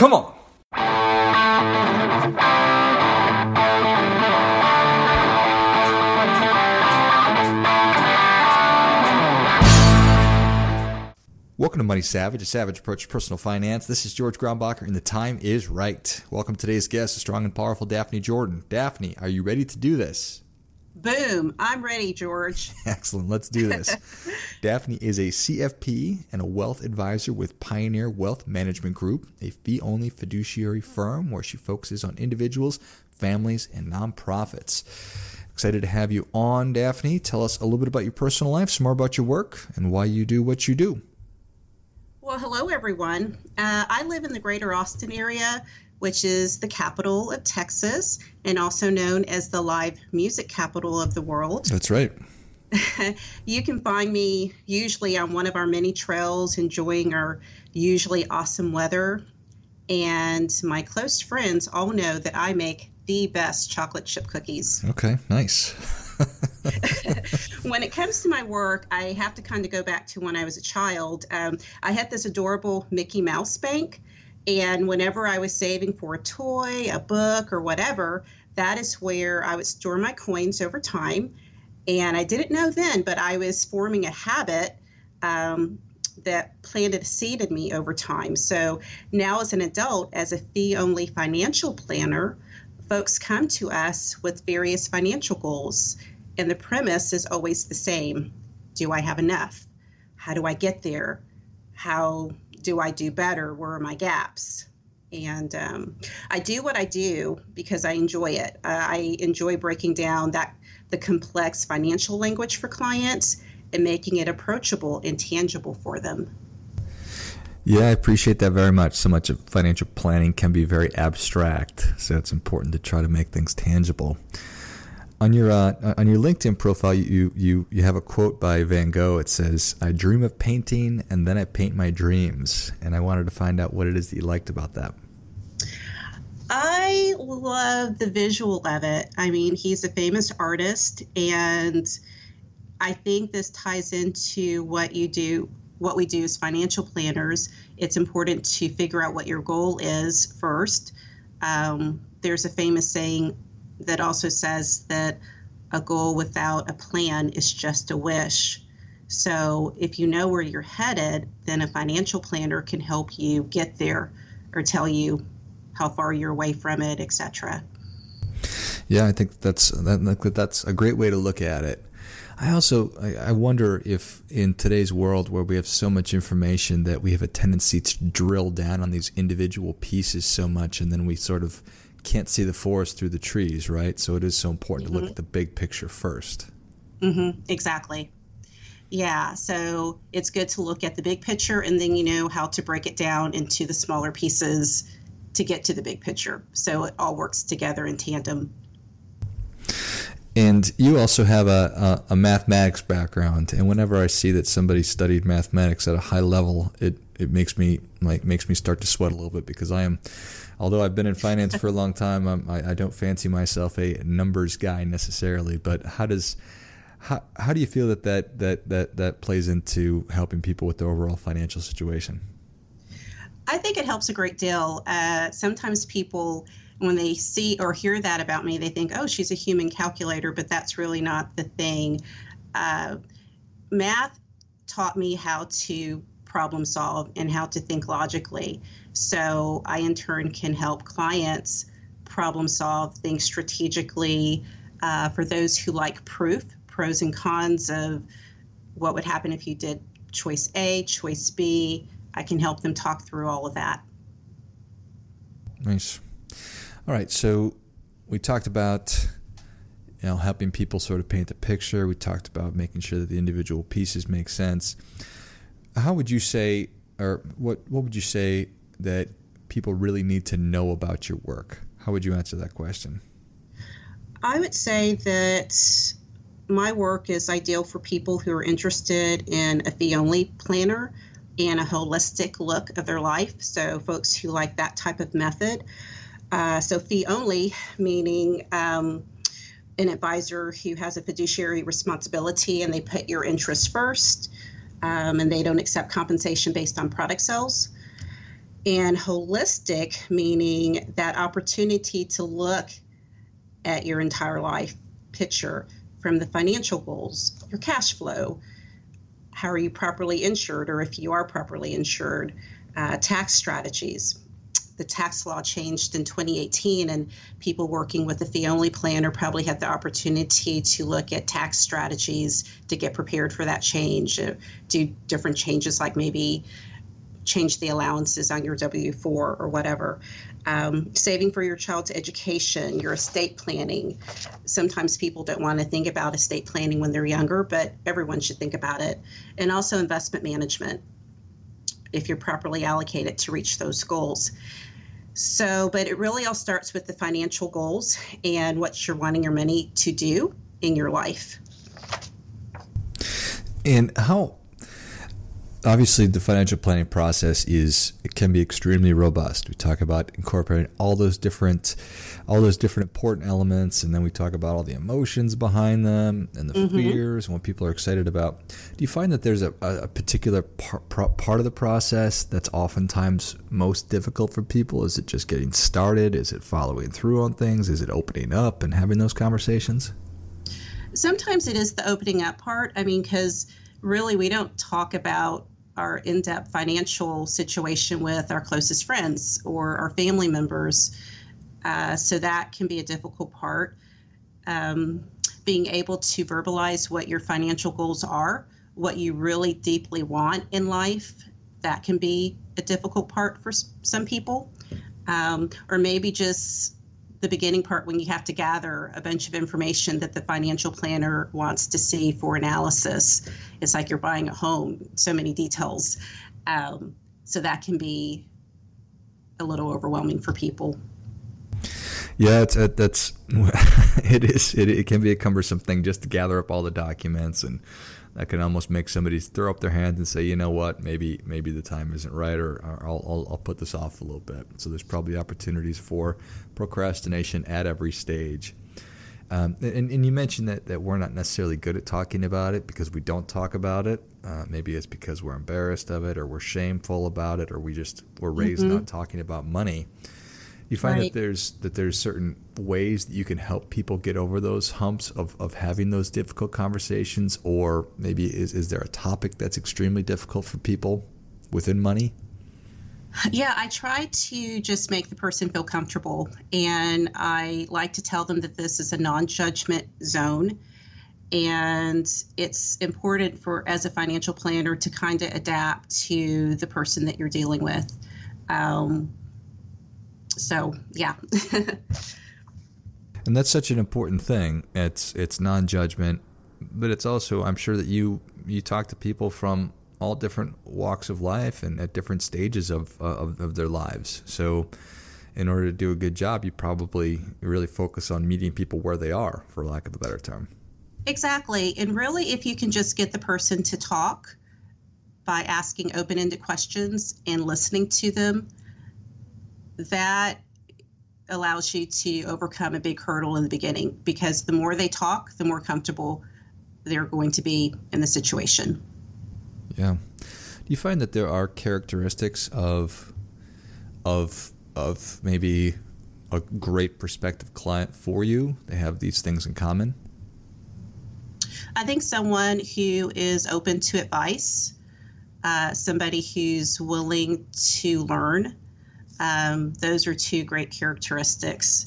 Come on. Welcome to Money Savage, a savage approach to personal finance. This is George Grombacher, and the time is right. Welcome to today's guest, the strong and powerful Daphne Jordan. Daphne, are you ready to do this? Boom. I'm ready, George. Excellent. Let's do this. Daphne is a CFP and a wealth advisor with Pioneer Wealth Management Group, a fee-only fiduciary firm where she focuses on individuals, families, and nonprofits. Excited to have you on, Daphne. Tell us a little bit about your personal life, some more about your work, and why you do what you do. Well, hello, everyone. I live in the greater Austin area, which is the capital of Texas and also known as the live music capital of the world. That's right. You can find me usually on one of our many trails enjoying our usually awesome weather. And my close friends all know that I make the best chocolate chip cookies. Okay, nice. When it comes to my work, I have to kind of go back to when I was a child. I had this adorable Mickey Mouse bank, and whenever I was saving for a toy, a book, or whatever, that is where I would store my coins over time. And I didn't know then, but I was forming a habit that planted a seed in me over time. So now as an adult, as a fee-only financial planner, folks come to us with various financial goals. And the premise is always the same. Do I have enough? How do I get there? How do I do better? Where are my gaps? And I do what I do because I enjoy it. I enjoy breaking down the complex financial language for clients and making it approachable and tangible for them. Yeah, I appreciate that very much. So much of financial planning can be very abstract, so it's important to try to make things tangible. On your LinkedIn profile, you have a quote by Van Gogh. It says, "I dream of painting, and then I paint my dreams." And I wanted to find out what it is that you liked about that. I love the visual of it. I mean, he's a famous artist, and I think this ties into what we do as financial planners. It's important to figure out what your goal is first. There's a famous saying that also says that a goal without a plan is just a wish. So if you know where you're headed, then a financial planner can help you get there or tell you how far you're away from it, etc. Yeah, I think that's a great way to look at it. I wonder if in today's world where we have so much information that we have a tendency to drill down on these individual pieces so much, and then we sort of can't see the forest through the trees, right? So it is so important to look at the big picture first. Exactly. Yeah, so it's good to look at the big picture, and then you know how to break it down into the smaller pieces to get to the big picture. So it all works together in tandem. And you also have a mathematics background, and whenever I see that somebody studied mathematics at a high level, it makes me start to sweat a little bit, because although I've been in finance for a long time, I don't fancy myself a numbers guy necessarily. But how do you feel that plays into helping people with their overall financial situation? I think it helps a great deal. Sometimes people, when they see or hear that about me, they think, oh, she's a human calculator, but that's really not the thing. Math taught me how to problem solve and how to think logically. So I, in turn, can help clients problem solve, think strategically. For those who like pros and cons of what would happen if you did choice A, choice B, I can help them talk through all of that. Nice. All right, so we talked about helping people sort of paint the picture. We talked about making sure that the individual pieces make sense. How would you say, or what would you say that people really need to know about your work? How would you answer that question? I would say that my work is ideal for people who are interested in a fee-only planner and a holistic look of their life. So folks who like that type of method. So fee-only, meaning an advisor who has a fiduciary responsibility and they put your interests first, and they don't accept compensation based on product sales. And holistic, meaning that opportunity to look at your entire life picture from the financial goals, your cash flow, how are you properly insured, or if you are properly insured, tax strategies. The tax law changed in 2018, and people working with the fee-only planner probably had the opportunity to look at tax strategies to get prepared for that change, do different changes like maybe change the allowances on your W-4 or whatever. Saving for your child's education, your estate planning. Sometimes people don't want to think about estate planning when they're younger, but everyone should think about it. And also investment management, if you're properly allocated to reach those goals. So, but it really all starts with the financial goals and what you're wanting your money to do in your life. And how, obviously, the financial planning process it can be extremely robust. We talk about incorporating all those different important elements, and then we talk about all the emotions behind them and the fears and what people are excited about. Do you find that there's a particular part of the process that's oftentimes most difficult for people? Is it just getting started? Is it following through on things? Is it opening up and having those conversations? Sometimes it is the opening up part. I mean, because really we don't talk about our in-depth financial situation with our closest friends or our family members. So that can be a difficult part. Being able to verbalize what your financial goals are, what you really deeply want in life, that can be a difficult part for some people. Or maybe just the beginning part when you have to gather a bunch of information that the financial planner wants to see for analysis. It's like you're buying a home, so many details. So that can be a little overwhelming for people. Yeah, it can be a cumbersome thing just to gather up all the documents, and that can almost make somebody throw up their hands and say, you know what, maybe the time isn't right, or I'll put this off a little bit. So there's probably opportunities for procrastination at every stage. And you mentioned that we're not necessarily good at talking about it because we don't talk about it. Maybe it's because we're embarrassed of it, or we're shameful about it, or we're raised not talking about money. You find Right. that there's certain ways that you can help people get over those humps of having those difficult conversations, or maybe is there a topic that's extremely difficult for people within money? Yeah, I try to just make the person feel comfortable, and I like to tell them that this is a non-judgment zone, and it's important as a financial planner to kind of adapt to the person that you're dealing with. So, yeah. And that's such an important thing. It's non-judgment, but it's also, I'm sure that you talk to people from all different walks of life and at different stages of their lives. So in order to do a good job, you probably really focus on meeting people where they are, for lack of a better term. Exactly. And really, if you can just get the person to talk by asking open-ended questions and listening to them, that allows you to overcome a big hurdle in the beginning, because the more they talk, the more comfortable they're going to be in the situation. Yeah. Do you find that there are characteristics of maybe a great prospective client for you? They have these things in common? I think someone who is open to advice, somebody who's willing to learn. Those are two great characteristics.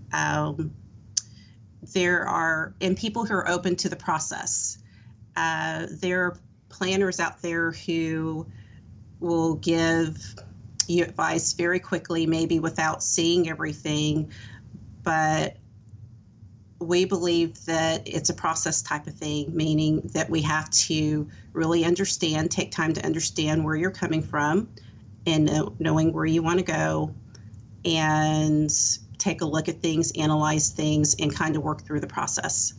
There are people who are open to the process. There are planners out there who will give you advice very quickly, maybe without seeing everything, but we believe that it's a process type of thing, meaning that we have to really take time to understand where you're coming from and knowing where you want to go, and take a look at things, analyze things, and kind of work through the process.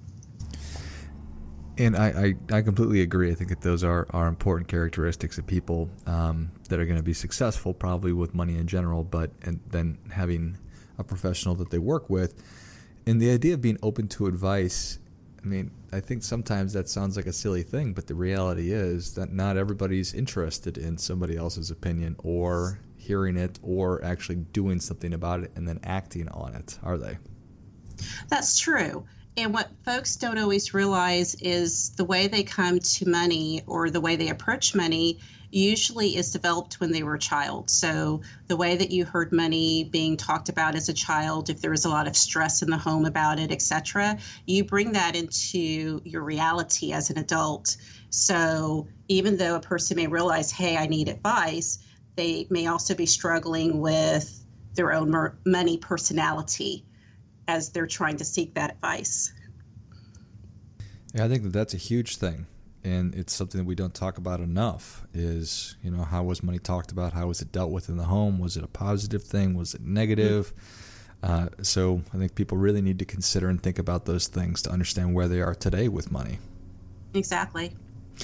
And I completely agree. I think that those are important characteristics of people that are going to be successful, probably with money in general, and then having a professional that they work with. And the idea of being open to advice, I mean, I think sometimes that sounds like a silly thing, but the reality is that not everybody's interested in somebody else's opinion or hearing it or actually doing something about it and then acting on it, are they? That's true. And what folks don't always realize is the way they come to money or the way they approach money usually is developed when they were a child. So the way that you heard money being talked about as a child, if there was a lot of stress in the home about it, etc., you bring that into your reality as an adult. So even though a person may realize, hey, I need advice, they may also be struggling with their own money personality as they're trying to seek that advice. Yeah, I think that that's a huge thing. And it's something that we don't talk about enough is, how was money talked about? How was it dealt with in the home? Was it a positive thing? Was it negative? So I think people really need to consider and think about those things to understand where they are today with money. Exactly.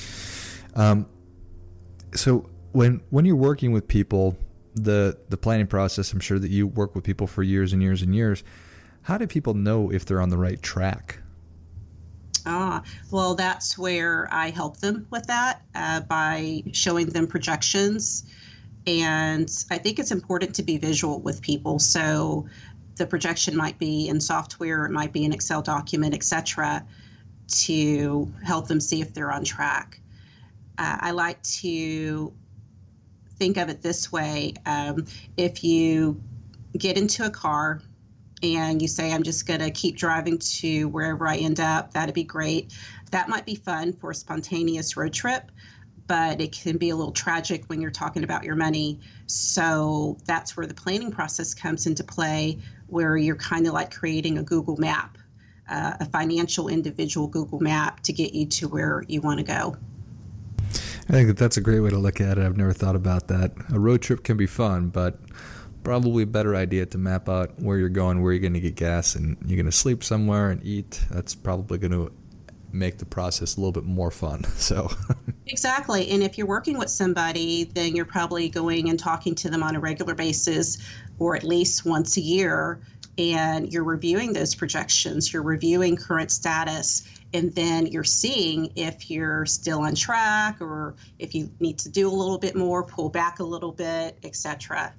So when you're working with people, the planning process, I'm sure that you work with people for years and years and years. How do people know if they're on the right track? Well, that's where I help them with that by showing them projections. And I think it's important to be visual with people. So the projection might be in software, it might be an Excel document, etc., to help them see if they're on track. I like to think of it this way. If you get into a car and you say, I'm just going to keep driving to wherever I end up, that'd be great. That might be fun for a spontaneous road trip, but it can be a little tragic when you're talking about your money. So that's where the planning process comes into play, where you're kind of like creating a Google map, a financial individual Google map to get you to where you want to go. I think that's a great way to look at it. I've never thought about that. A road trip can be fun, but probably a better idea to map out where you're going, where you're going to get gas, and you're going to sleep somewhere and eat. That's probably going to make the process a little bit more fun. So Exactly. And if you're working with somebody, then you're probably going and talking to them on a regular basis or at least once a year, and you're reviewing those projections, you're reviewing current status, and then you're seeing if you're still on track or if you need to do a little bit more, pull back a little bit, etc.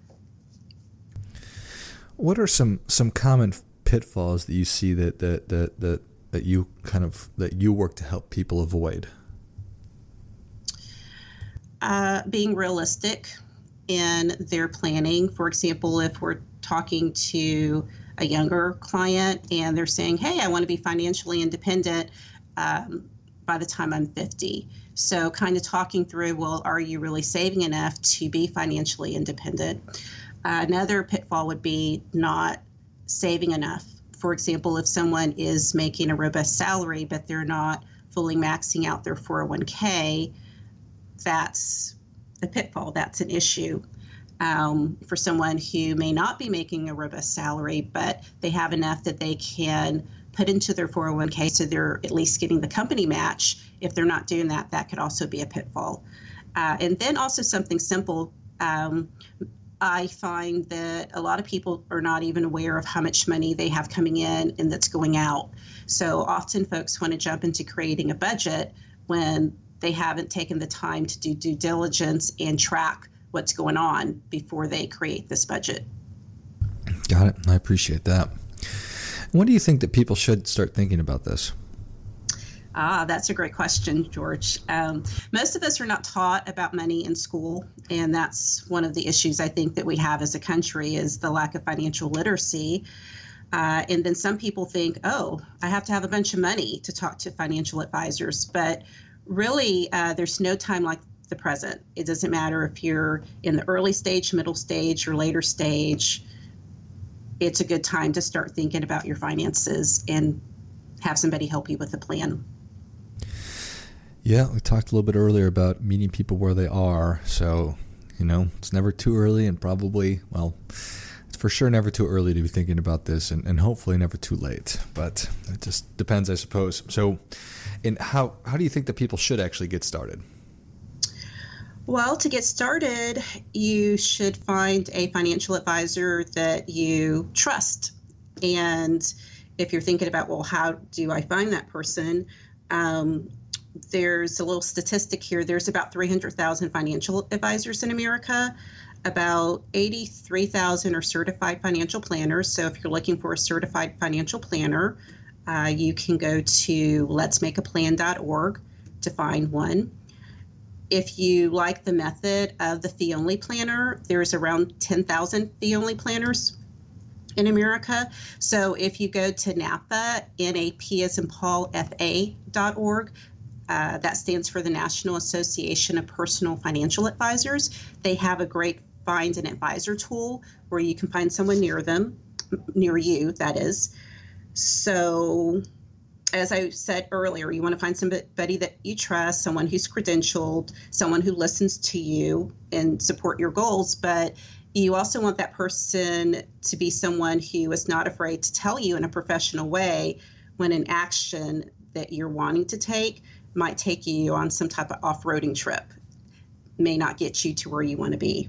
What are some common pitfalls that you see that you work to help people avoid? Being realistic in their planning. For example, if we're talking to a younger client and they're saying, hey, I want to be financially independent by the time I'm 50. So kind of talking through, well, are you really saving enough to be financially independent? Another pitfall would be not saving enough. For example, if someone is making a robust salary, but they're not fully maxing out their 401k, that's a pitfall. That's an issue. For someone who may not be making a robust salary, but they have enough that they can put into their 401k so they're at least getting the company match. If they're not doing that, that could also be a pitfall. And then also something simple. I find that a lot of people are not even aware of how much money they have coming in and that's going out. So often folks want to jump into creating a budget when they haven't taken the time to do due diligence and track what's going on before they create this budget. Got it. I appreciate that. When do you think that people should start thinking about this? That's a great question, George. Most of us are not taught about money in school, and that's one of the issues I think that we have as a country is the lack of financial literacy. And then some people think, oh, I have to have a bunch of money to talk to financial advisors. But really, there's no time like the present. It doesn't matter if you're in the early stage, middle stage, or later stage. It's a good time to start thinking about your finances and have somebody help you with a plan. Yeah, we talked a little bit earlier about meeting people where they are. So, it's never too early and probably, it's for sure never too early to be thinking about this and hopefully never too late. But it just depends, I suppose. So, how do you think that people should actually get started? Well, to get started, you should find a financial advisor that you trust. And if you're thinking about, well, how do I find that person? There's a little statistic here. There's about 300,000 financial advisors in America. About 83,000 are certified financial planners. So if you're looking for a certified financial planner, you can go to letsmakeaplan.org to find one. If you like the method of the fee-only planner, there's around 10,000 fee-only planners in America. So if you go to NAPA, N-A-P as in Paul, F-A.org, that stands for the National Association of Personal Financial Advisors. They have a great find an advisor tool where you can find someone near you, that is. So as I said earlier, you want to find somebody that you trust, someone who's credentialed, someone who listens to you and support your goals, but you also want that person to be someone who is not afraid to tell you in a professional way when an action that you're wanting to take might take you on some type of off-roading trip, may not get you to where you want to be.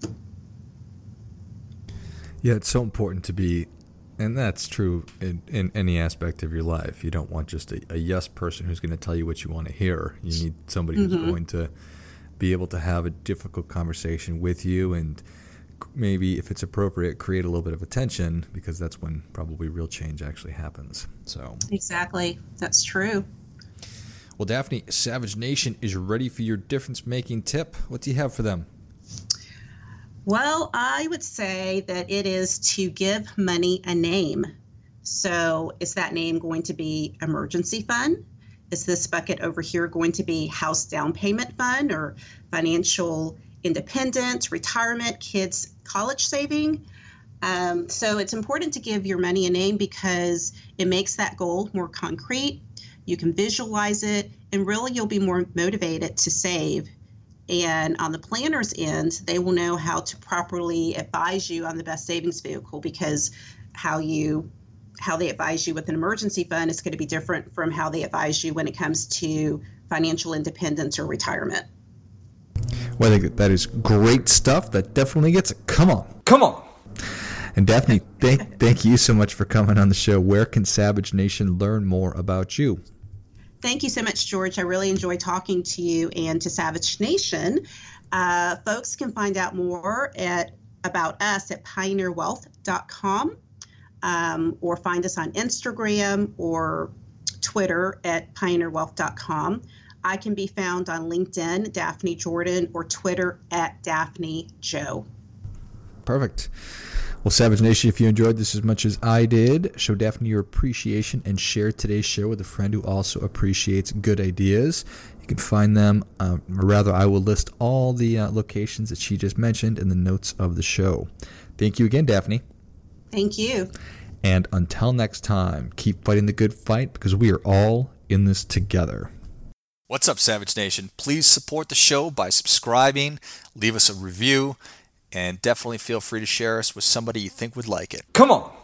Yeah, it's so important to be, and that's true in any aspect of your life. You don't want just a yes person who's going to tell you what you want to hear. You need somebody who's going to be able to have a difficult conversation with you and maybe, if it's appropriate, create a little bit of a tension, because that's when probably real change actually happens. So exactly. That's true. Well, Daphne, Savage Nation is ready for your difference-making tip. What do you have for them? Well, I would say that it is to give money a name. So is that name going to be emergency fund? Is this bucket over here going to be house down payment fund or financial independence, retirement, kids college saving? So it's important to give your money a name because it makes that goal more concrete. You can visualize it, and really you'll be more motivated to save. And on the planner's end, they will know how to properly advise you on the best savings vehicle, because how they advise you with an emergency fund is going to be different from how they advise you when it comes to financial independence or retirement. Well, I think that is great stuff. That definitely gets it. Come on. And Daphne, thank you so much for coming on the show. Where can Savage Nation learn more about you? Thank you so much, George. I really enjoyed talking to you and to Savage Nation. Folks can find out more about us at pioneerwealth.com, or find us on Instagram or Twitter at pioneerwealth.com. I can be found on LinkedIn, Daphne Jordan, or Twitter at Daphne Joe. Perfect. Well, Savage Nation, if you enjoyed this as much as I did, show Daphne your appreciation and share today's show with a friend who also appreciates good ideas. You can find them, or rather, I will list all the locations that she just mentioned in the notes of the show. Thank you again, Daphne. Thank you. And until next time, keep fighting the good fight, because we are all in this together. What's up, Savage Nation? Please support the show by subscribing, leave us a review, and definitely feel free to share us with somebody you think would like it. Come on!